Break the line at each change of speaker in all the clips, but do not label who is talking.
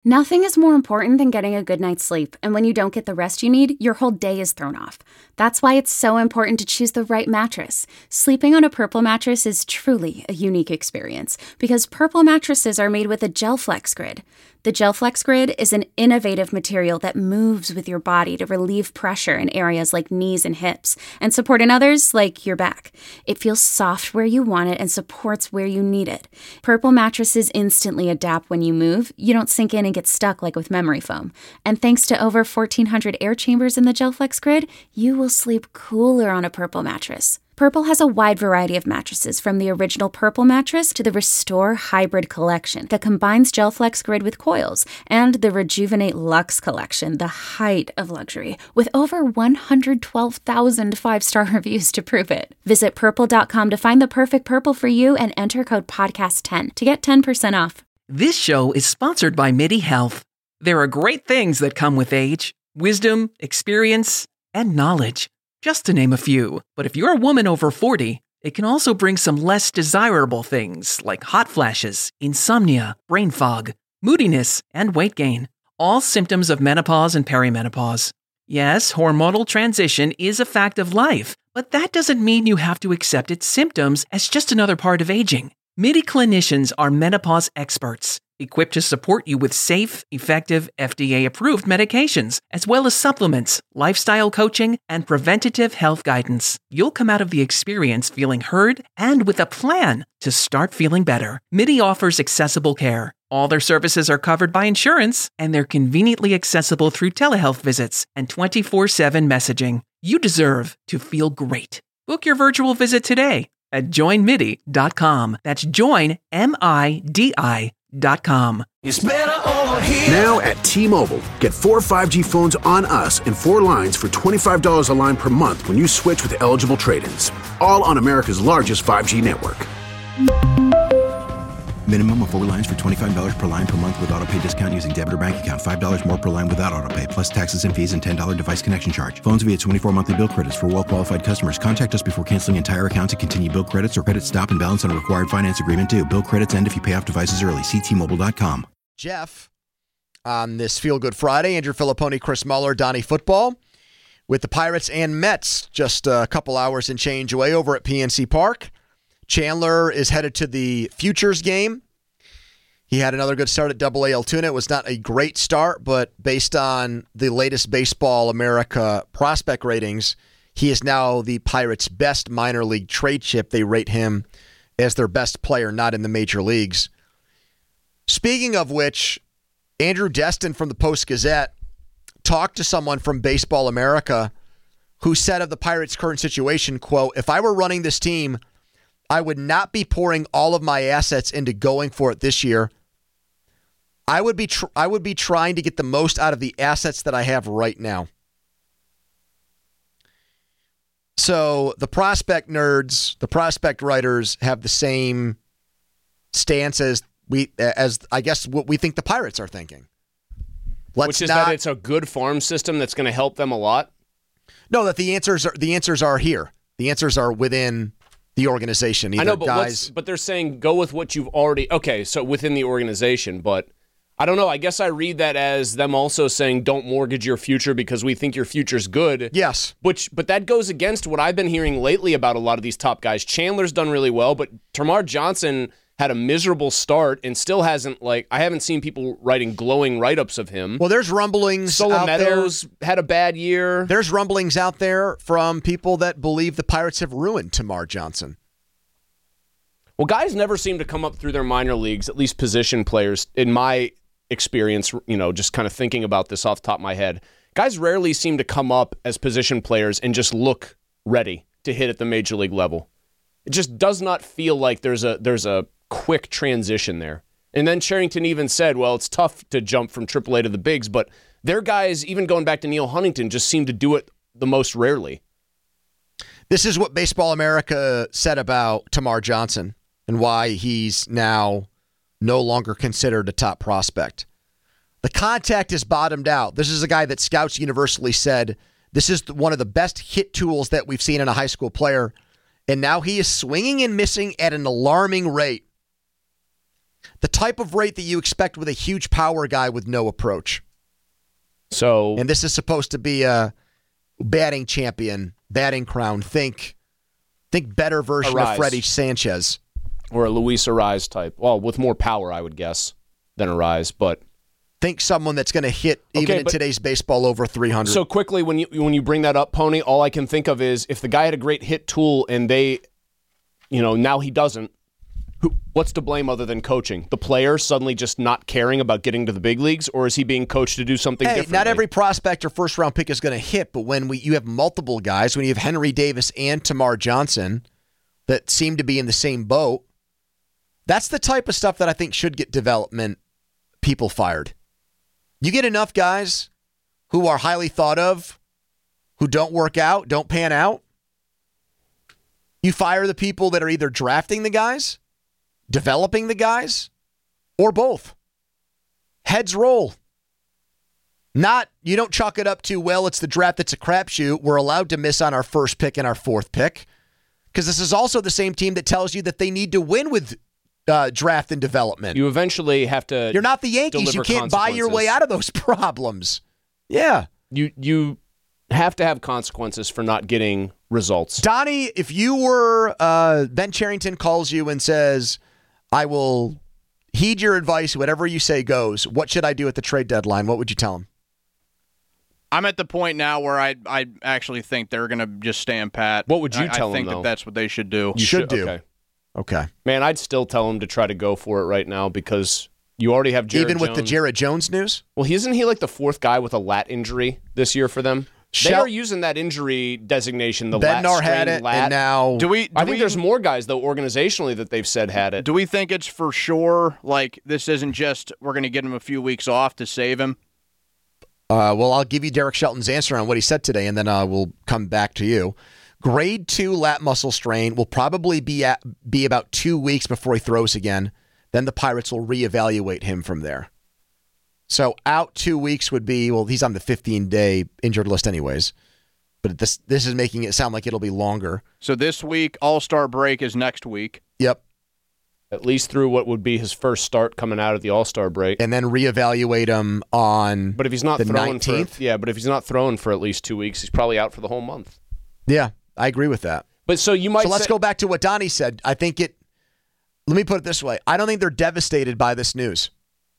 Nothing is more important than getting a good night's sleep, and when you don't get the rest you need, your whole day is thrown off. That's why it's so important to choose the right mattress. Sleeping on a Purple mattress is truly a unique experience, because Purple mattresses are made with a GelFlex Grid. The GelFlex Grid is an innovative material that moves with your body to relieve pressure in areas like knees and hips, and support in others like your back. It feels soft where you want it and supports where you need it. Purple mattresses instantly adapt when you move. You don't sink in and get stuck like with memory foam. And thanks to over 1,400 air chambers in the GelFlex Grid, you will sleep cooler on a Purple mattress. Purple has a wide variety of mattresses, from the original Purple mattress to the Restore Hybrid collection that combines GelFlex Grid with coils, and the Rejuvenate Luxe collection, the height of luxury, with over 112,000 five-star reviews to prove it. Visit purple.com to find the perfect Purple for you and enter code podcast10 to get 10% off.
This show is sponsored by MIDI Health. There are great things that come with age: wisdom, experience, and knowledge, just to name a few. But if you're a woman over 40, it can also bring some less desirable things like hot flashes, insomnia, brain fog, moodiness, and weight gain, all symptoms of menopause and perimenopause. Yes, hormonal transition is a fact of life, but that doesn't mean you have to accept its symptoms as just another part of aging. MIDI clinicians are menopause experts, equipped to support you with safe, effective, FDA-approved medications, as well as supplements, lifestyle coaching, and preventative health guidance. You'll come out of the experience feeling heard and with a plan to start feeling better. MIDI offers accessible care. All their services are covered by insurance, and they're conveniently accessible through telehealth visits and 24/7 messaging. You deserve to feel great. Book your virtual visit today at joinmidi.com. That's joinmidi.com.
It's better over here.
Now at T-Mobile, get 4 5G phones on us and 4 lines for $25 a line per month when you switch with eligible trade-ins. All on America's largest 5G network.
Minimum of 4 lines for $25 per line per month with autopay discount using debit or bank account. $5 more per line without autopay, plus taxes and fees and $10 device connection charge. Phones via 24 monthly bill credits for well-qualified customers. Contact us before canceling entire account to continue bill credits or credit stop and balance on a required finance agreement due. Bill credits end if you pay off devices early. See T-Mobile.com.
Jeff, on this Feel Good Friday, Andrew Filipponi, Chris Muller, Donnie Football, with the Pirates and Mets just a couple hours and change away over at PNC Park. Chandler is headed to the Futures game. He had another good start at AA Altoona. It was not a great start, but based on the latest Baseball America prospect ratings, he is now the Pirates' best minor league trade chip. They rate him as their best player, not in the major leagues. Speaking of which, Andrew Destin from the Post-Gazette talked to someone from Baseball America who said of the Pirates' current situation, quote, "If I were running this team, I would not be pouring all of my assets into going for it this year. I would be trying to get the most out of the assets that I have right now." So the prospect nerds, the prospect writers have the same stance as I guess what we think the Pirates are thinking.
Which is that it's a good farm system that's going to help them a lot?
No, that the answers are here. The answers are within the organization. Either
I know, but they're saying go with what you've already... Okay, so within the organization, but I don't know. I guess I read that as them also saying don't mortgage your future because we think your future's good.
Yes.
But that goes against what I've been hearing lately about a lot of these top guys. Chandler's done really well, but Termarr Johnson had a miserable start and still hasn't, I haven't seen people writing glowing write-ups of him.
Well, there's rumblings out there.
Meadows had a bad year.
There's rumblings out there from people that believe the Pirates have ruined Termarr Johnson.
Well, guys never seem to come up through their minor leagues, at least position players, in my experience, just kind of thinking about this off the top of my head. Guys rarely seem to come up as position players and just look ready to hit at the major league level. It just does not feel like there's a quick transition there. And then Cherington even said, well, it's tough to jump from AAA to the bigs, but their guys, even going back to Neil Huntington, just seem to do it the most rarely.
This is what Baseball America said about Termarr Johnson and why he's now no longer considered a top prospect. The contact is bottomed out. This is a guy that scouts universally said this is one of the best hit tools that we've seen in a high school player, and now he is swinging and missing at an alarming rate. The type of rate that you expect with a huge power guy with no approach.
So,
and this is supposed to be a batting champion, batting crown. Think better version of Freddie Sanchez.
Or a Luis Arraez type. Well, with more power, I would guess, than Arraez, but...
Think someone that's going to hit, even in today's baseball, over 300.
So quickly, when you bring that up, Pony, all I can think of is if the guy had a great hit tool and they, now he doesn't, what's to blame other than coaching? The player suddenly just not caring about getting to the big leagues, or is he being coached to do something different?
Not every prospect or first-round pick is going to hit, but when you have multiple guys, when you have Henry Davis and Tamar Johnson that seem to be in the same boat, that's the type of stuff that I think should get development people fired. You get enough guys who are highly thought of, who don't work out, don't pan out. You fire the people that are either drafting the guys, developing the guys, or both. Heads roll. You don't chalk it up to, well, it's the draft that's a crapshoot. We're allowed to miss on our first pick and our fourth pick. Because this is also the same team that tells you that they need to win with draft and development.
You eventually have to.
You're not the Yankees. You can't buy your way out of those problems. Yeah.
You have to have consequences for not getting results.
Donnie, if you were Ben Cherington calls you and says, I will heed your advice, whatever you say goes, what should I do at the trade deadline? What would you tell him?
I'm at the point now where I actually think they're going to just stand pat.
What would you tell them,
I think that's what they should do.
You should do.
Okay. Man, I'd still tell him to try to go for it right now because you already have Jared
Even with
Jones.
the Jared Jones news?
Well, isn't he like the fourth guy with a lat injury this year for them? They are using that injury designation, the lat
Bednar
strain
had it,
lat.
and now...
I think there's more guys, though, organizationally that they've said had it.
Do we think it's for sure, like, this isn't just we're going to get him a few weeks off to save him?
Well, I'll give you Derek Shelton's answer on what he said today, and then we'll come back to you. Grade 2 lat muscle strain will probably be about 2 weeks before he throws again. Then the Pirates will reevaluate him from there. So out 2 weeks would be, well, he's on the 15-day injured list anyways. But this is making it sound like it'll be longer.
So this week, All-Star break is next week.
Yep.
At least through what would be his first start coming out of the All-Star break.
And then reevaluate him on
but if he's not
the
throwing
19th?
But if he's not throwing for at least 2 weeks, he's probably out for the whole month.
Yeah, I agree with that.
But so you might
So let's go back to what Donnie said. Let me put it this way. I don't think they're devastated by this news.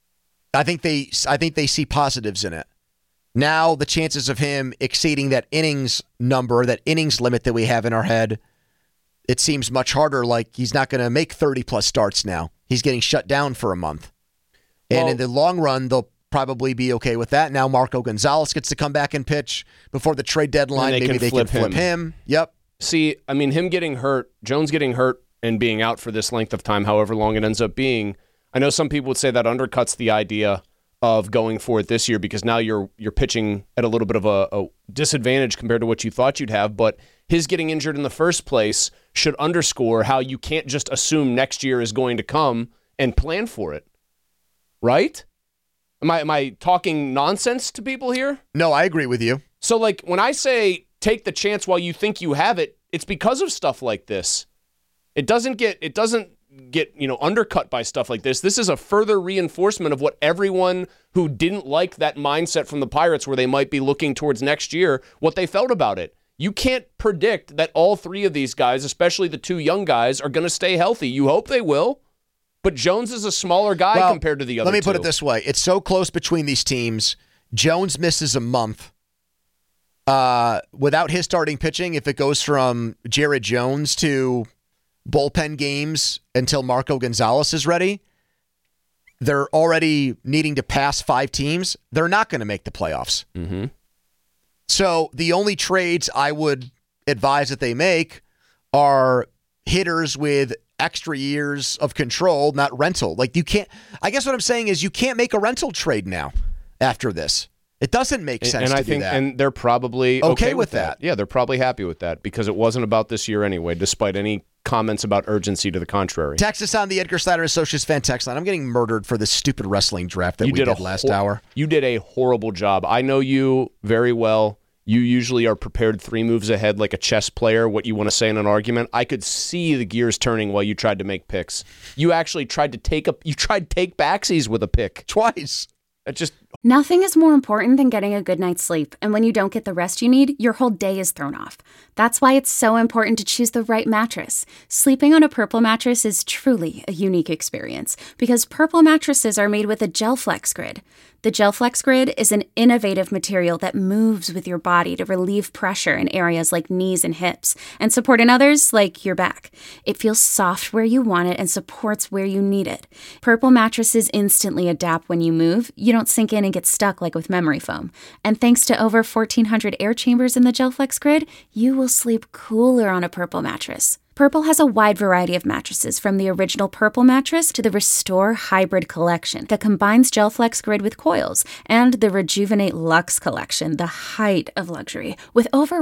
I think they see positives in it. Now the chances of him exceeding that innings number, that innings limit that we have in our head, it seems much harder. Like he's not going to make 30-plus starts now. He's getting shut down for a month. And in the long run, they'll probably be okay with that. Now Marco Gonzalez gets to come back and pitch before the trade deadline. Maybe they can flip him. Yep.
See, I mean, him getting hurt, Jones getting hurt and being out for this length of time, however long it ends up being, I know some people would say that undercuts the idea of going for it this year because now you're pitching at a little bit of a disadvantage compared to what you thought you'd have, but his getting injured in the first place should underscore how you can't just assume next year is going to come and plan for it. Right? Am I talking nonsense to people here?
No, I agree with you.
So like when I say take the chance while you think you have it, it's because of stuff like this. It doesn't get undercut by stuff like this. This is a further reinforcement of what everyone who didn't like that mindset from the Pirates where they might be looking towards next year, what they felt about it. You can't predict that all three of these guys, especially the two young guys, are going to stay healthy. You hope they will, but Jones is a smaller guy compared to the other two.
Let me put it this way. It's so close between these teams. Jones misses a month. Without his starting pitching, if it goes from Jared Jones to bullpen games until Marco Gonzalez is ready, they're already needing to pass 5 teams. They're not going to make the playoffs.
Mm-hmm.
So the only trades I would advise that they make are hitters with extra years of control, not rental. Like you can't, I guess what I'm saying is you can't make a rental trade now after this. It doesn't make sense to do that.
And they're probably okay with
that.
Yeah, they're probably happy with that because it wasn't about this year anyway, despite any comments about urgency to the contrary.
Text us on the Edgar Snyder Associates fan text line. I'm getting murdered for this stupid wrestling draft that we did last hour.
You did a horrible job. I know you very well. You usually are prepared 3 moves ahead like a chess player, what you want to say in an argument. I could see the gears turning while you tried to make picks. You actually tried to take backsies with a pick.
Twice.
Nothing is more important than getting a good night's sleep, and when you don't get the rest you need, your whole day is thrown off. That's why it's so important to choose the right mattress. Sleeping on a Purple mattress is truly a unique experience because Purple mattresses are made with a GelFlex Grid. The GelFlex Grid is an innovative material that moves with your body to relieve pressure in areas like knees and hips and support in others like your back. It feels soft where you want it and supports where you need it. Purple mattresses instantly adapt when you move. You don't sink in and get stuck like with memory foam. And thanks to over 1,400 air chambers in the GelFlex Grid, you will sleep cooler on a Purple mattress. Purple has a wide variety of mattresses, from the original Purple mattress to the Restore Hybrid collection that combines GelFlex Grid with coils, and the Rejuvenate Luxe collection, the height of luxury, with over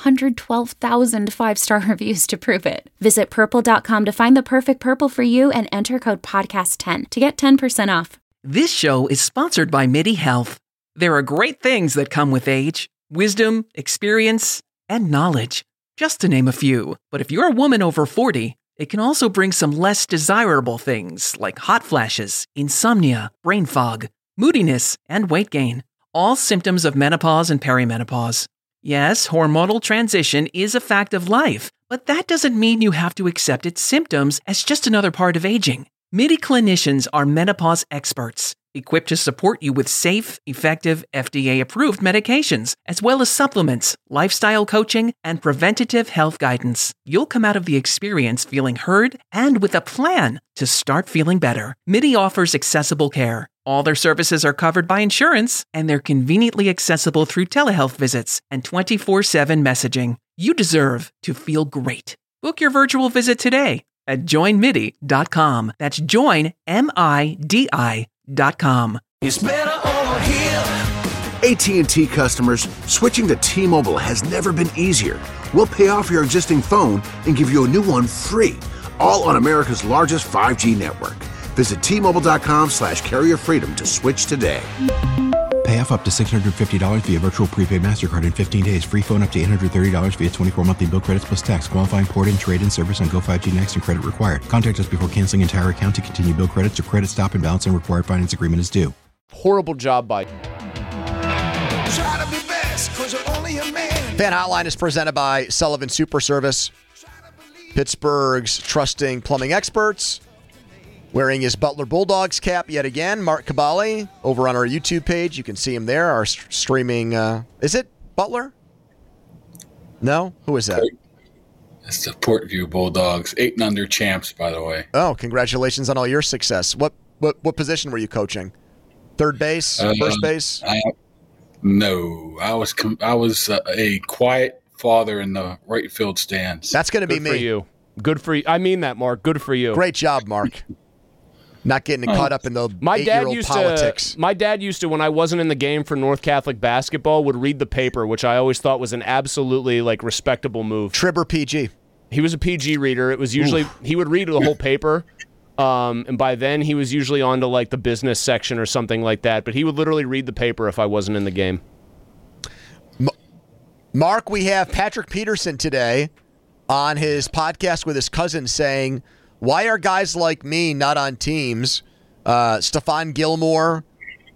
112,000 5-star reviews to prove it. Visit purple.com to find the perfect Purple for you and enter code podcast10 to get 10% off.
This show is sponsored by MIDI Health. There are great things that come with age: wisdom, experience, and knowledge, just to name a few. But if you're a woman over 40, it can also bring some less desirable things like hot flashes, insomnia, brain fog, moodiness, and weight gain, all symptoms of menopause and perimenopause. Yes, hormonal transition is a fact of life, but that doesn't mean you have to accept its symptoms as just another part of aging. MIDI clinicians are menopause experts, equipped to support you with safe, effective, FDA-approved medications, as well as supplements, lifestyle coaching, and preventative health guidance. You'll come out of the experience feeling heard and with a plan to start feeling better. MIDI offers accessible care. All their services are covered by insurance, and they're conveniently accessible through telehealth visits and 24/7 messaging. You deserve to feel great. Book your virtual visit today at joinmidi.com. That's joinmidi.com.
It's better over here.
AT&T customers, switching to T-Mobile has never been easier. We'll pay off your existing phone and give you a new one free, all on America's largest 5G network. Visit T-Mobile.com/carrier freedom to switch today.
Pay off up to $650 via virtual prepaid MasterCard in 15 days. Free phone up to $830 via 24 monthly bill credits plus tax. Qualifying port-in, trade-in service on Go 5G Next and credit required. Contact us before canceling entire account to continue bill credits or credit stop and balance and required finance agreement is due.
Horrible job by...
Try to be best, 'cause you're only a man.
Fan Hotline is presented by Sullivan Super Service, Pittsburgh's trusting plumbing experts. Wearing his Butler Bulldogs cap yet again, Mark Cabali, over on our YouTube page. You can see him there. Our streaming, is it Butler? No? Who is that?
It's the Portview Bulldogs, 8-under champs, by the way.
Oh, congratulations on all your success. What position were you coaching? Third base? First base?
No, I was a quiet father in the right field stands.
That's going to be me.
Good for you. Good for you. I mean that, Mark. Good for you.
Great job, Mark. Not getting caught up in the 8-year-old politics.
My dad used to, when I wasn't in the game for North Catholic basketball, would read the paper, which I always thought was an absolutely respectable move.
Trib or PG?
He was a PG reader. It was usually he would read the whole paper, and by then he was usually on to the business section or something like that. But he would literally read the paper if I wasn't in the game.
Mark, we have Patrick Peterson today on his podcast with his cousin saying, why are guys like me not on teams? Stephon Gilmore,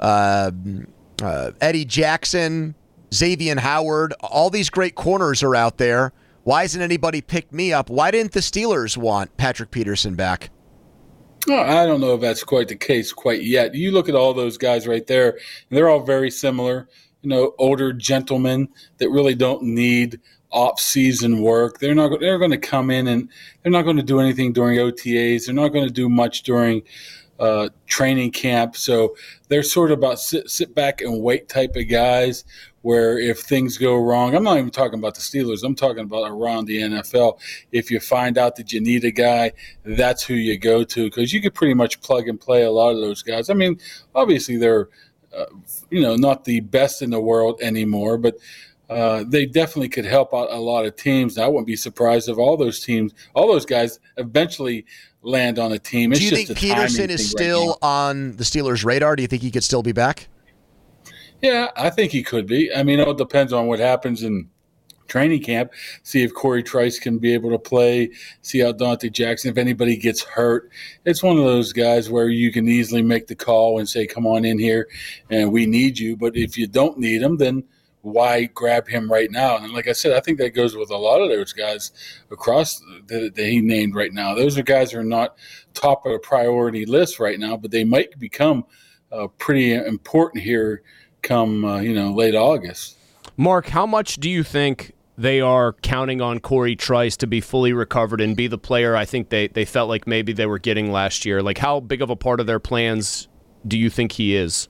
Eddie Jackson, Xavier Howard, all these great corners are out there. Why hasn't anybody picked me up? Why didn't the Steelers want Patrick Peterson back?
Well, I don't know if that's quite the case quite yet. You look at all those guys right there, and they're all very similar. Older gentlemen that really don't need off-season work. They're going to come in and they're not going to do anything during OTAs. They're not going to do much during training camp. So they're sort of about sit back and wait type of guys where if things go wrong, I'm not even talking about the Steelers. I'm talking about around the NFL. If you find out that you need a guy, that's who you go to because you could pretty much plug and play a lot of those guys. I mean, obviously they're not the best in the world anymore, but they definitely could help out a lot of teams. I wouldn't be surprised if all those guys eventually land on a team.
Do you think Peterson is still on the Steelers' radar? Do you think he could still be back?
Yeah, I think he could be. I mean, it all depends on what happens in training camp. See if Corey Trice can be able to play. See how Dante Jackson, if anybody gets hurt. It's one of those guys where you can easily make the call and say, come on in here and we need you. But if you don't need him, then why grab him right now? And like I said, I think that goes with a lot of those guys across that he named right now. Those are guys who are not top of the priority list right now, but they might become pretty important here come late August.
Mark, how much do you think they are counting on Corey Trice to be fully recovered and be the player I think they felt like maybe they were getting last year? Like, how big of a part of their plans do you think he is?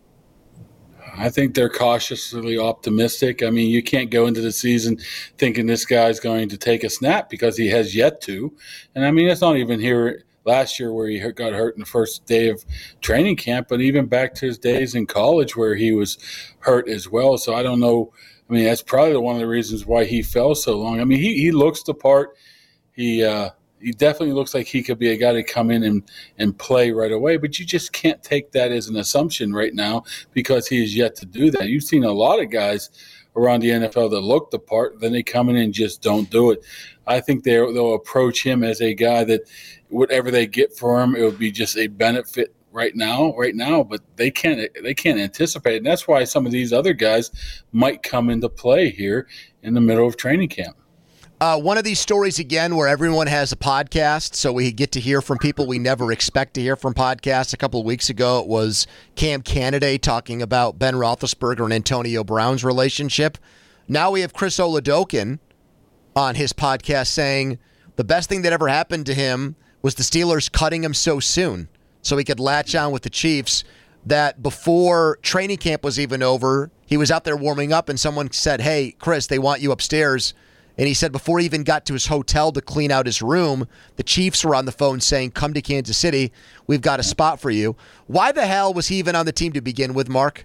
I think they're cautiously optimistic. I mean, you can't go into the season thinking this guy's going to take a snap because he has yet to. And, I mean, it's not even here last year where he got hurt in the first day of training camp, but even back to his days in college where he was hurt as well. So I don't know. I mean, that's probably one of the reasons why he fell so long. I mean, he looks the part. He definitely looks like he could be a guy to come in and play right away, but you just can't take that as an assumption right now because he is yet to do that. You've seen a lot of guys around the NFL that look the part, then they come in and just don't do it. I think they'll approach him as a guy that whatever they get for him, it would be just a benefit right now, but they can't anticipate it. And that's why some of these other guys might come into play here in the middle of training camp.
One of these stories, again, where everyone has a podcast, so we get to hear from people we never expect to hear from podcasts. A couple of weeks ago, it was Cam Canada talking about Ben Roethlisberger and Antonio Brown's relationship. Now we have Chris Oladokun on his podcast saying the best thing that ever happened to him was the Steelers cutting him so soon so he could latch on with the Chiefs, that before training camp was even over, he was out there warming up and someone said, hey, Chris, they want you upstairs. And he said before he even got to his hotel to clean out his room, the Chiefs were on the phone saying, come to Kansas City. We've got a spot for you. Why the hell was he even on the team to begin with, Mark?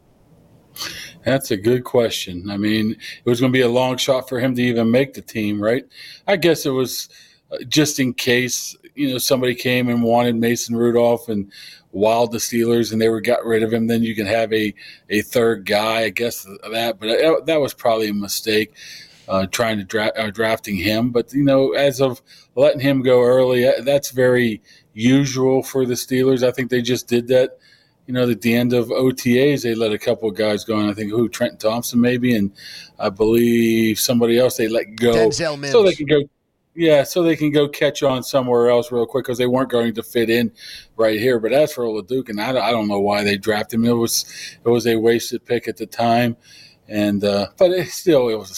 That's a good question. I mean, it was going to be a long shot for him to even make the team, right? I guess it was just in case, somebody came and wanted Mason Rudolph and wowed the Steelers and they got rid of him. Then you can have a third guy, I guess that. But that was probably a mistake. Trying to drafting him. But, as of letting him go early, that's very usual for the Steelers. I think they just did that, at the end of OTAs, they let a couple of guys go. And I think Trenton Thompson maybe, and I believe somebody else they let go.
Denzel Mims.
So they can go. Yeah, so they can go catch on somewhere else real quick because they weren't going to fit in right here. But as for Oladokun, I don't know why they drafted him. It was a wasted pick at the time. And but it was a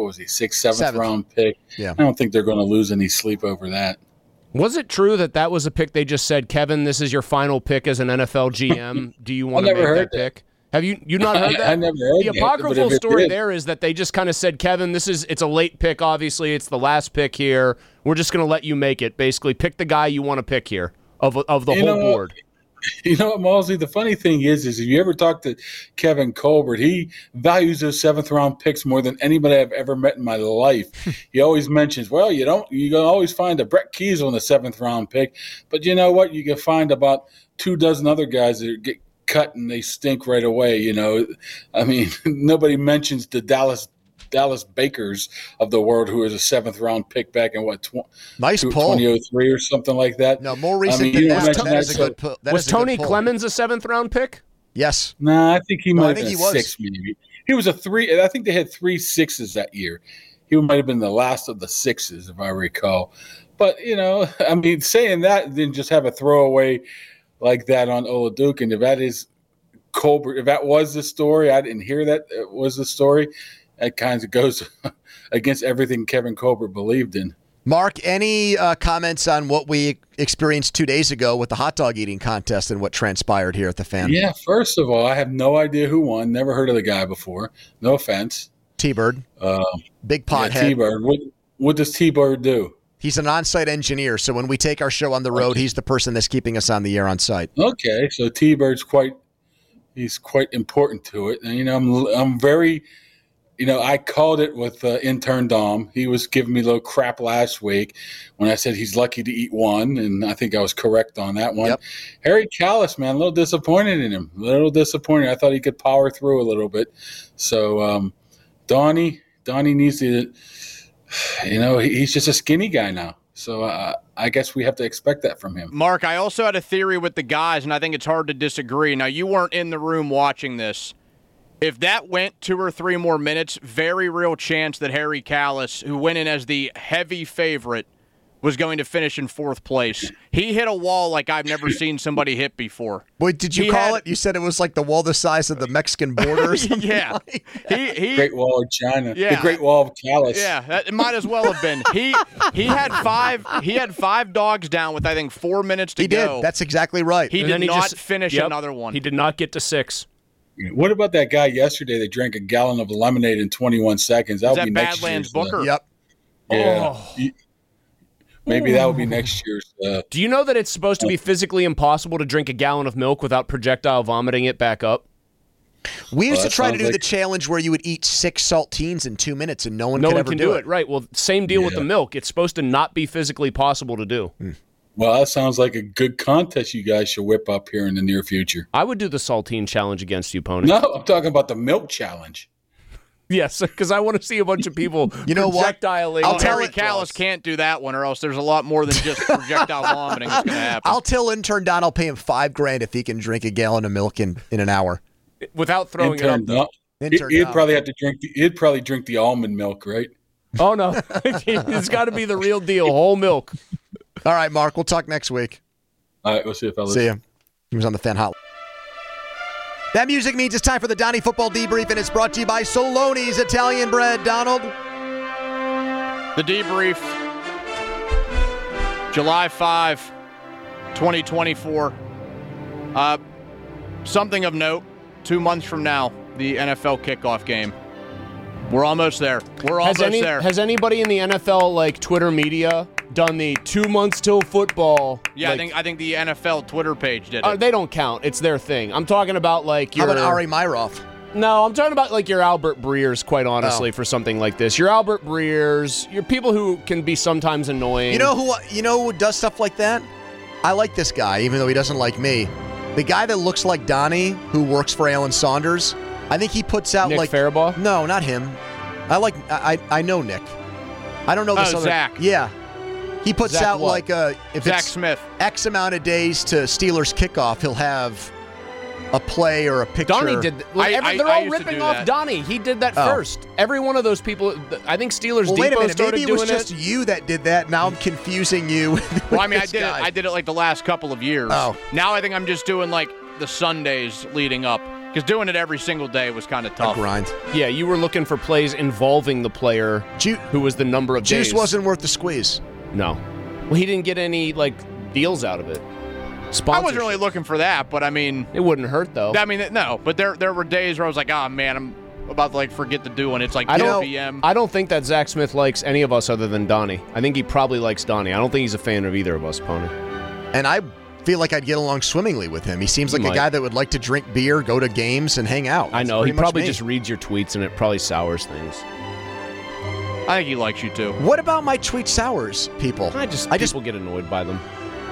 seventh round pick.
Yeah.
I don't think they're going to lose any sleep over that.
Was it true that was a pick they just said, Kevin, this is your final pick as an NFL GM? Do you want to make that pick? Have you not heard that?
I never heard
the apocryphal story there is that they just kind of said, Kevin, it's a late pick, obviously. It's the last pick here. We're just going to let you make it. Basically, pick the guy you want to pick here of the whole board.
You know what, Mosley? The funny thing is if you ever talk to Kevin Colbert, he values those seventh-round picks more than anybody I've ever met in my life. He always mentions, well, you can always find a Brett Keisel in the seventh-round pick, but you know what? You can find about 24 other guys that get cut and they stink right away. I mean, nobody mentions the Dallas Bakers of the world, who is a seventh-round pick back in
nice pull,
2003 or something like that.
No, more recent than that. That is a good pull.
Was Tony Clemens a seventh-round pick?
Yes.
No, I think he might have been a six, maybe. He was a three. I think they had 3 sixes that year. He might have been the last of the sixes, if I recall. But, I mean, saying that, then just have a throwaway like that on Oladokun. If that is Colbert, if that was the story, I didn't hear that it was the story. That kind of goes against everything Kevin Colbert believed in.
Mark, any comments on what we experienced 2 days ago with the hot dog eating contest and what transpired here at the Fan?
Yeah, first of all, I have no idea who won. Never heard of the guy before. No offense.
T-Bird. Big pothead.
Yeah, T-Bird. What does T-Bird do?
He's an on-site engineer, so when we take our show on the road, he's the person that's keeping us on the air on site.
Okay, so T-Bird's quite important to it. And, I'm very I called it with intern Dom. He was giving me a little crap last week when I said he's lucky to eat one, and I think I was correct on that one.
Yep.
Harry Kalas, man, a little disappointed in him. A little disappointed. I thought he could power through a little bit. So Donnie needs to, he's just a skinny guy now. So I guess we have to expect that from him.
Mark, I also had a theory with the guys, and I think it's hard to disagree. Now, you weren't in the room watching this. If that went 2 or 3 more minutes, very real chance that Harry Kalas, who went in as the heavy favorite, was going to finish in 4th place. He hit a wall like I've never seen somebody hit before.
Wait, did you call it? You said it was like the wall the size of the Mexican border or something?
Yeah.
Like
He
Great Wall of China.
Yeah.
The Great Wall of Kalas.
Yeah, it might as well have been. He had 5 dogs down with, I think, 4 minutes to go.
He did. That's exactly right.
He did not finish another one.
He did not get to 6.
What about that guy yesterday that drank a gallon of lemonade in 21 seconds? That would be next
Badlands
year's.
Booker?
Yep.
Yeah.
Oh.
Maybe that would be next year's.
Do you know that it's supposed to be physically impossible to drink a gallon of milk without projectile vomiting it back up?
We used to
that
try to
sounds
do the
like-
challenge where you would eat 6 saltines in 2 minutes and no one
No
could
one
ever
can
do
do it. Right. Well, same deal with
Yeah.
the milk. It's supposed to not be physically possible to do.
Well, that sounds like a good contest you guys should whip up here in the near future.
I would do the saltine challenge against you, Pony.
No, I'm talking about the milk challenge.
Yes, because I want to see a bunch of people projectiling.
I'll tell Harry Kalas can't do that one, or else there's a lot more than just projectile vomiting that's going to happen.
I'll tell intern Don I'll pay him $5,000 if he can drink a gallon of milk in an hour.
Without throwing it up, though.
He'd probably have to drink. He'd probably drink the almond milk, right?
Oh, no. It's got to be the real deal, whole milk.
All right, Mark, we'll talk next week.
All right, we'll see you, fellas.
See ya. He was on the fan hotline. That music means it's time for the Donnie Football Debrief, and it's brought to you by Soloni's Italian Bread. Donald?
The debrief, July 5, 2024. Something of note, 2 months from now, the NFL kickoff game. We're almost there. We're almost there.
Has anybody in the NFL, Twitter media, done the 2 months till football?
Yeah, I think the NFL Twitter page did it.
They don't count. It's their thing. I'm talking about
How about Ari Myroff?
No, I'm talking about your Albert Breers, quite honestly, for something like this. Your Albert Breers, your people who can be sometimes annoying.
You know who does stuff like that? I like this guy, even though he doesn't like me. The guy that looks like Donnie, who works for Alan Saunders, I think he puts out
Nick Farabaugh?
No, not him. I know Nick. I don't know this other.
Zach.
Yeah. He puts
Zach
out
what?
if
Zach
it's
Smith.
X amount of days to Steelers kickoff, he'll have a play or a picture.
Donnie did. They're all
used to
ripping
do
off
that.
Donnie. He did that
Oh.
first. Every one of those people. I think Steelers
Well, wait a
Depot
minute.
started
Maybe it
doing
was just you that did that. Now I'm confusing you.
Well, I mean, I did it like the last couple of years.
Oh.
Now I think I'm just doing the Sundays leading up. Because doing it every single day was kind of tough.
Grind.
Yeah, you were looking for plays involving the player who was the number of days.
Juice wasn't worth the squeeze.
No. Well, he didn't get any deals out of it.
I wasn't really looking for that, but I mean,
it wouldn't hurt though.
I mean, no. But there were days where I was like, oh man, I'm about to forget to do one. It's like
I
2 p.m.
I don't think that Zach Smith likes any of us other than Donnie. I think he probably likes Donnie. I don't think he's a fan of either of us, Pony.
And I feel like I'd get along swimmingly with him. He seems like a guy that would like to drink beer, go to games, and hang out.
I know.
That's
He
pretty much
probably
me.
just reads your tweets and it probably sours things.
I think he likes you too.
What about my tweet sours, people?
People get annoyed by them.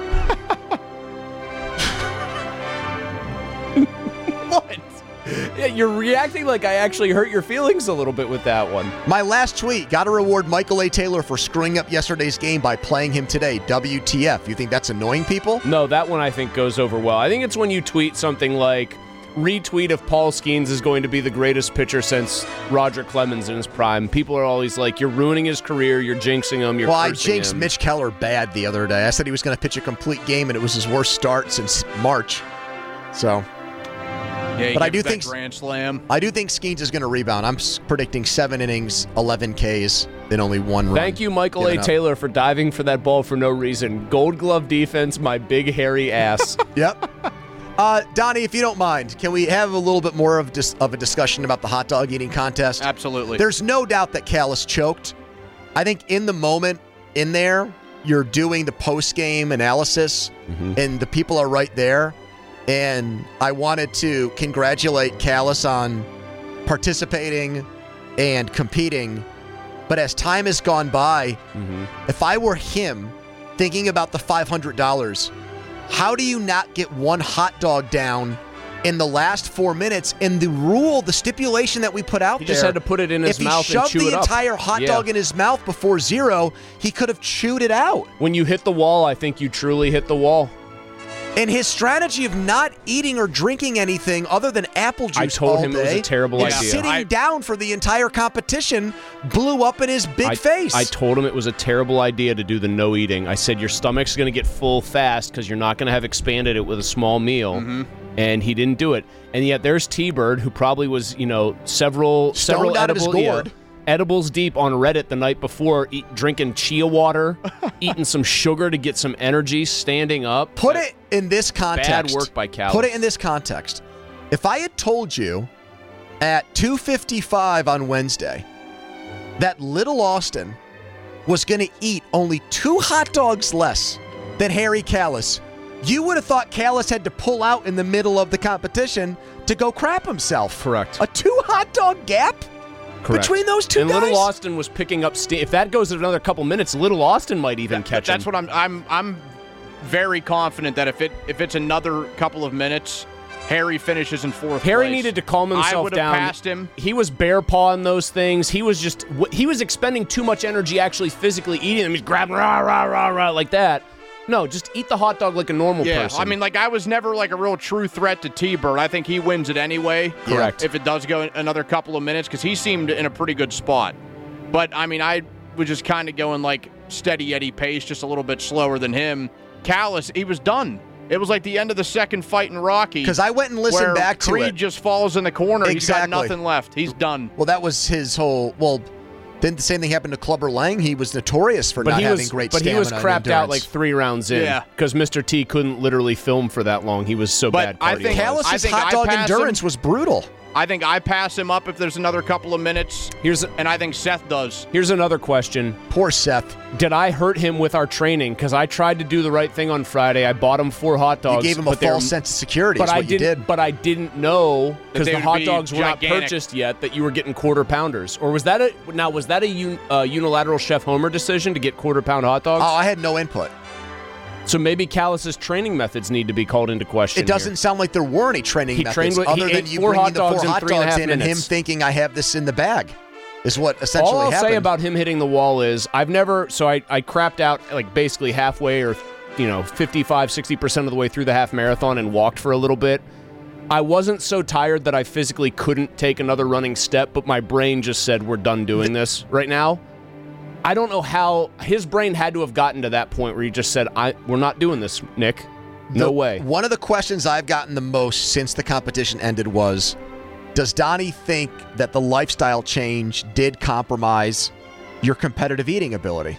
What?
Yeah, you're reacting like I actually hurt your feelings a little bit with that one.
My last tweet, got to reward Michael A. Taylor for screwing up yesterday's game by playing him today. WTF. You think that's annoying people?
No, that one I think goes over well. I think it's when you tweet something like, retweet if Paul Skeens is going to be the greatest pitcher since Roger Clemens in his prime. People are always like, you're ruining his career, you're jinxing him, you're
I
cursing
jinxed
him.
Mitch Keller bad the other day. I said he was going to pitch a complete game, and it was his worst start since March. So...
Yeah,
but I do
that
think
Grand Slam.
I do think Skeens is going to rebound. I'm predicting 7 innings, 11 Ks, then only 1 run.
Thank you, Michael A.
Giving up.
Taylor, for diving for that ball for no reason. Gold glove defense, my big hairy ass.
Yep. Donnie, if you don't mind, can we have a little bit more of a discussion about the hot dog eating contest?
Absolutely.
There's no doubt that Kalas choked. I think in the moment in there, you're doing the post-game analysis, and the people are right there. And I wanted to congratulate Kalas on participating and competing. But as time has gone by, if I were him thinking about the $500, how do you not get one hot dog down in the last 4 minutes? And the stipulation that we put out there,
he just had to put it in his mouth and chew it up.
If he shoved the entire hot dog in his mouth before 0, he could have chewed it out.
When you hit the wall, I think you truly hit the wall.
And his strategy of not eating or drinking anything other than apple juice
I told
all
him
day
it was a terrible
and
idea.
sitting down for the entire competition blew up in his big face.
I told him it was a terrible idea to do the no eating. I said your stomach's going to get full fast because you're not going to have expanded it with a small meal. And he didn't do it. And yet there's T-Bird, who probably was, several
out of his gourd.
Edibles deep on Reddit the night before, drinking chia water, eating some sugar to get some energy, standing up.
Put it in this context.
Bad work by Callis.
Put it in this context. If I had told you at 2:55 on Wednesday that Little Austin was going to eat only 2 hot dogs less than Harry Callis, you would have thought Callis had to pull out in the middle of the competition to go crap himself.
Correct.
A 2 hot dog gap?
Correct.
Between those two
and
guys?
Little Austin was picking up steam. If that goes another couple minutes, Little Austin might even catch him.
That's what I'm very confident that if it's another couple of minutes, Harry finishes in 4th place.
Harry needed to calm himself down.
I would have passed him.
He was bear pawing those things. He was expending too much energy actually physically eating them. He's grabbing rah, rah, rah, rah, like that. No, just eat the hot dog like a normal person.
I mean, I was never like a real true threat to T-Bird. I think he wins it anyway.
Correct.
If it does go another couple of minutes, because he seemed in a pretty good spot. But, I mean, I was just kind of going like steady Eddie pace, just a little bit slower than him. Callis, he was done. It was like the end of the second fight in Rocky.
Because I went and listened
where
back to
Creed
it.
just falls in the corner.
Exactly.
He's got nothing left. He's done.
Well, that was his whole... Didn't the same thing happen to Clubber Lang? He was notorious for not having great stamina.
But he was crapped
and
out like 3 rounds in.
Yeah.
Because Mr. T couldn't literally film for that long. He was so bad.
I think
Callis' hot dog endurance was brutal.
I think I pass him up if there's another couple of minutes. And I think Seth does.
Here's another question.
Poor Seth.
Did I hurt him with our training? Because I tried to do the right thing on Friday. I bought him 4 hot dogs.
You gave him a false sense of security is what you did.
But I didn't know, because the hot dogs were not
gigantic.
purchased yet, that you were getting quarter pounders. Or was that a unilateral Chef Homer decision to get quarter pound hot dogs?
Oh, I had no input.
So maybe Callis' training methods need to be called into question.
It doesn't sound like there were any training methods other than you bringing the 4 hot dogs in and him thinking I have this in the bag is what essentially
happened. All I'll say about him hitting the wall is I crapped out like basically halfway or 55, 60% of the way through the half marathon and walked for a little bit. I wasn't so tired that I physically couldn't take another running step, but my brain just said we're done doing this right now. I don't know how his brain had to have gotten to that point where he just said, we're not doing this, Nick. No way.
One of the questions I've gotten the most since the competition ended was, does Donnie think that the lifestyle change did compromise your competitive eating ability?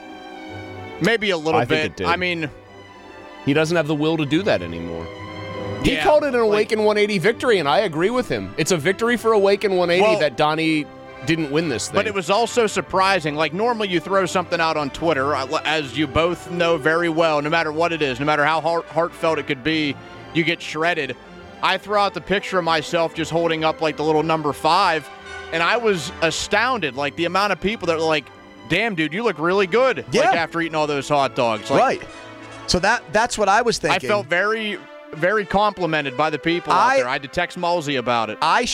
Maybe a little bit.
Think it did.
I mean,
he doesn't have the will to do that anymore. He called it an Awaken 180 victory, and I agree with him. It's a victory for Awaken 180 that Donnie didn't win this thing.
But it was also surprising. Like, normally you throw something out on Twitter, as you both know very well, no matter what it is, no matter how heartfelt it could be, you get shredded. I throw out the picture of myself just holding up, like, the little number 5, and I was astounded, like, the amount of people that were like, damn, dude, you look really good, like, after eating all those hot dogs. Like,
right. So that's what I was thinking.
I felt very, very complimented by the people out there. I had to text Mulsey about it.
I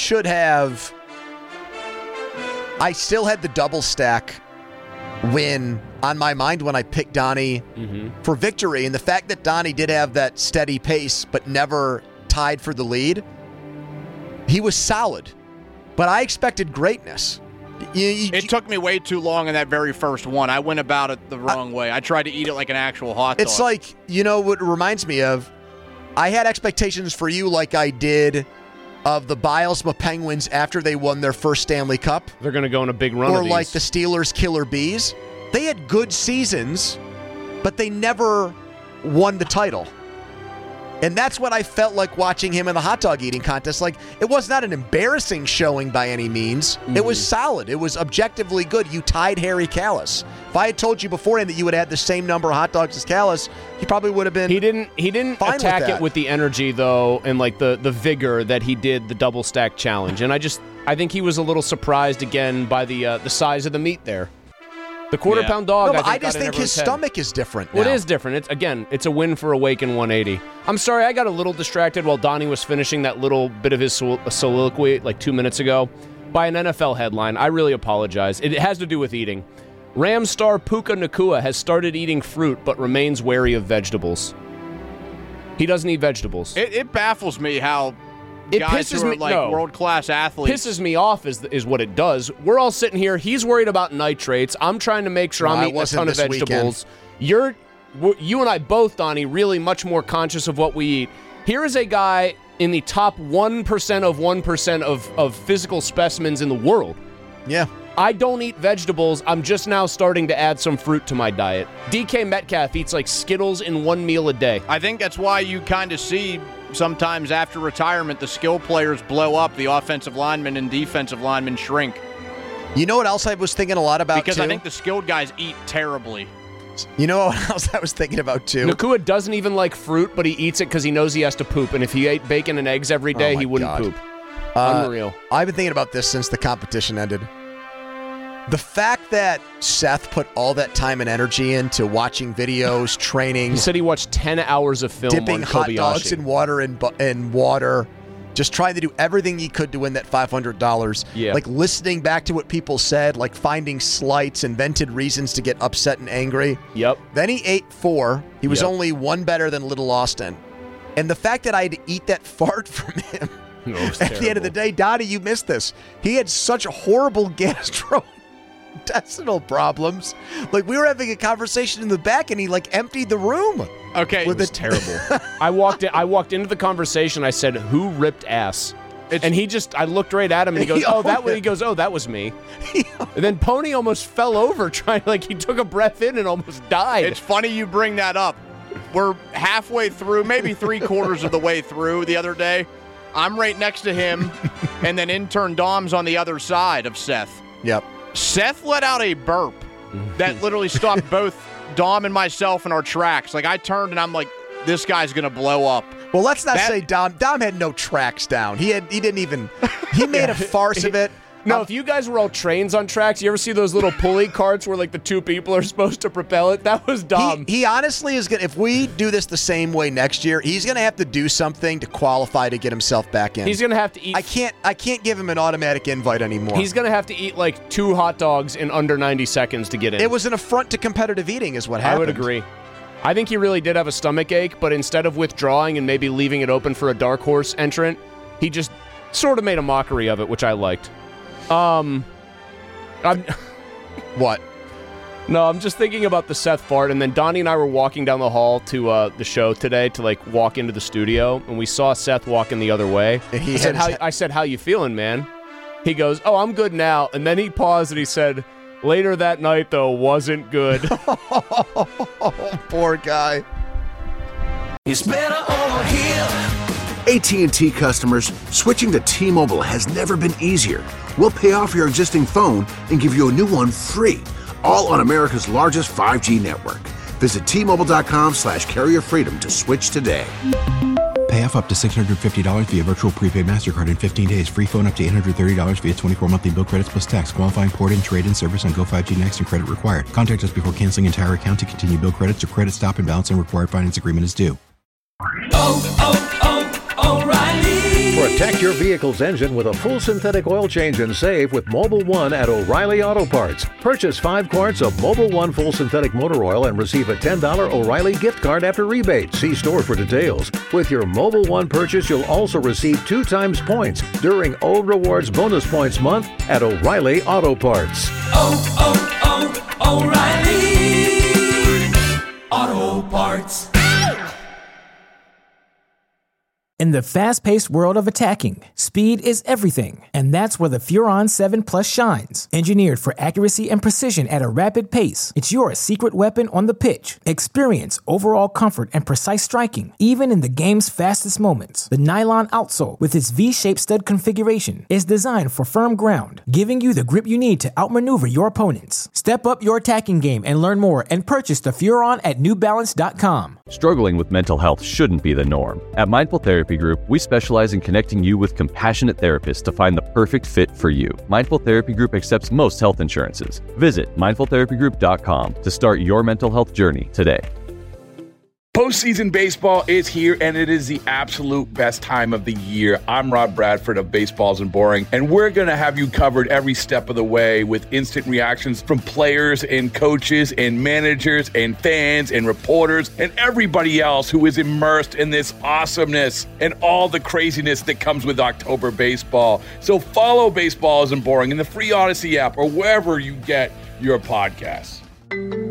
still had the double stack win on my mind when I picked Donnie for victory. And the fact that Donnie did have that steady pace but never tied for the lead, he was solid. But I expected greatness.
It took me way too long in that very first one. I went about it the wrong way. I tried to eat it like an actual hot dog.
It's like, what it reminds me of? I had expectations for you like I did of the Bilesma Penguins after they won their first Stanley Cup.
They're going to go on a big run
or
of these.
like the Steelers Killer Bees. They had good seasons, but they never won the title. And that's what I felt like watching him in the hot dog eating contest. Like, it was not an embarrassing showing by any means. It was solid. It was objectively good. You tied Harry Kalas. If I had told you beforehand that you would have had the same number of hot dogs as Kalas, he probably would have been.
He didn't attack it with the energy though, and like the vigor that he did the double stack challenge. And I think he was a little surprised again by the size of the meat there. The quarter-pound dog,
I just think his stomach is different now.
Well, it is different. It's a win for Awaken 180. I'm sorry, I got a little distracted while Donnie was finishing that little bit of his soliloquy like 2 minutes ago by an NFL headline. I really apologize. It has to do with eating. Rams star Puka Nacua has started eating fruit but remains wary of vegetables. He doesn't eat vegetables.
It baffles me how guys who are world-class athletes.
Pisses me off is what it does. We're all sitting here. He's worried about nitrates. I'm trying to make sure I'm eating a ton of vegetables. You and I both, Donnie, really much more conscious of what we eat. Here is a guy in the top 1% of 1% of physical specimens in the world.
Yeah.
I don't eat vegetables. I'm just now starting to add some fruit to my diet. DK Metcalf eats like Skittles in one meal a day.
I think that's why you kind of see sometimes after retirement the skill players blow up, the offensive linemen and defensive linemen shrink.
You know what else I was thinking a lot about,
because I think the skilled guys eat terribly.
You know what else I was thinking about, too?
Nacua doesn't even like fruit, but he eats it because he knows he has to poop. And if he ate bacon and eggs every day, he wouldn't poop. Unreal.
I've been thinking about this since the competition ended. The fact that Seth put all that time and energy into watching videos, training.
He said he watched 10 hours of film
dipping
on
hot
Kobayashi.
dogs in water and water, just trying to do everything he could to win that $500.
Yeah.
Like listening back to what people said, like finding slights, invented reasons to get upset and angry.
Yep.
Then he ate 4. He was only 1 better than Little Austin. And the fact that I had to eat that fart from him. At the end of the day, Donnie, you missed this. He had such horrible gastrointestinal problems. Like, we were having a conversation in the back, and he like emptied the room.
Okay, it was terrible. I walked into the conversation. I said, "Who ripped ass?" And I looked right at him, and he goes, "Oh, that was." He goes, "Oh, that was me." And then Pony almost fell over he took a breath in and almost died.
It's funny you bring that up. We're halfway through, maybe 3/4 of the way through the other day. I'm right next to him, and then intern Dom's on the other side of Seth.
Yep.
Seth let out a burp that literally stopped both Dom and myself in our tracks. Like, I turned and I'm like, this guy's going to blow up.
Well, let's not say Dom. Dom had no tracks down. He made a farce of it.
No, if you guys were all trains on tracks, you ever see those little pulley carts where like the two people are supposed to propel it? That was Dom.
He honestly is going to, if we do this the same way next year, he's going to have to do something to qualify to get himself back in.
He's going to have to eat.
I can't give him an automatic invite anymore.
He's going to have to eat like 2 hot dogs in under 90 seconds to get in.
It was an affront to competitive eating is what happened.
I would agree. I think he really did have a stomach ache, but instead of withdrawing and maybe leaving it open for a dark horse entrant, he just sort of made a mockery of it, which I liked.
What?
No, I'm just thinking about the Seth fart, and then Donnie and I were walking down the hall to the show today to like walk into the studio, and we saw Seth walking the other way.
And
I said, "How you feeling, man?" He goes, "Oh, I'm good now." And then he paused and he said, "Later that night, though, wasn't good."
Oh, poor guy.
It's better over here.
AT&T customers, switching to T-Mobile has never been easier. We'll pay off your existing phone and give you a new one free, all on America's largest 5G network. Visit T-Mobile.com/carrier freedom to switch today.
Pay off up to $650 via virtual prepaid MasterCard in 15 days. Free phone up to $830 via 24 monthly bill credits plus tax. Qualifying port and trade-in service on Go 5G Next and credit required. Contact us before canceling entire account to continue bill credits or credit stop and balance and required finance agreement is due.
O'Reilly. Protect your vehicle's engine with a full synthetic oil change and save with Mobil 1 at O'Reilly Auto Parts. Purchase 5 quarts of Mobil 1 full synthetic motor oil and receive a $10 O'Reilly gift card after rebate. See store for details. With your Mobil 1 purchase, you'll also receive 2 times points during O Rewards Bonus Points Month at O'Reilly Auto Parts.
O'Reilly Auto Parts.
In the fast-paced world of attacking, speed is everything, and that's where the Furon 7 Plus shines. Engineered for accuracy and precision at a rapid pace, it's your secret weapon on the pitch. Experience overall comfort and precise striking, even in the game's fastest moments. The nylon outsole, with its V-shaped stud configuration, is designed for firm ground, giving you the grip you need to outmaneuver your opponents. Step up your attacking game and learn more and purchase the Furon at NewBalance.com.
Struggling with mental health shouldn't be the norm. At Mindful Therapy Group, we specialize in connecting you with compassionate therapists to find the perfect fit for you. Mindful Therapy Group accepts most health insurances. Visit mindfultherapygroup.com to start your mental health journey today.
Postseason baseball is here, and it is the absolute best time of the year. I'm Rob Bradford of Baseballs and Boring, and we're going to have you covered every step of the way with instant reactions from players and coaches and managers and fans and reporters and everybody else who is immersed in this awesomeness and all the craziness that comes with October baseball. So follow Baseballs and Boring in the free Odyssey app or wherever you get your podcasts.